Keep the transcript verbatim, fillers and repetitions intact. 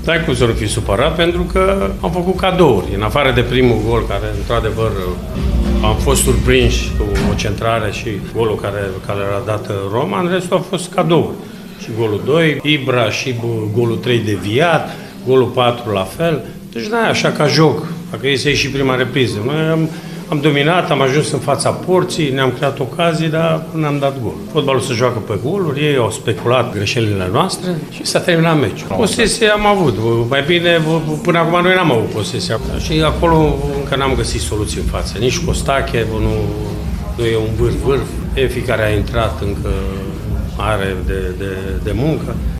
N-ai cum să nu fii supărat, pentru că am făcut cadouri. În afară de primul gol, care într-adevăr am fost surprinși cu o centrare și golul care, care l-a dat Roma, în restul au fost cadouri. Și golul doi, Ibra, și golul trei deviat, golul patru la fel. Deci nu e așa ca joc, dacă e să ieși prima repriză. Noi am, am dominat, am ajuns în fața porții, ne-am creat ocazii, dar nu am dat gol. Fotbalul se joacă pe goluri, ei au speculat greșelile noastre și s-a terminat meciul. Posesie am avut, mai bine, până acum noi n-am avut posesia. Și acolo încă n-am găsit soluții în față, nici Costache, nu, nu e un vârf-vârf, fiecare a intrat încă are de, de, de muncă.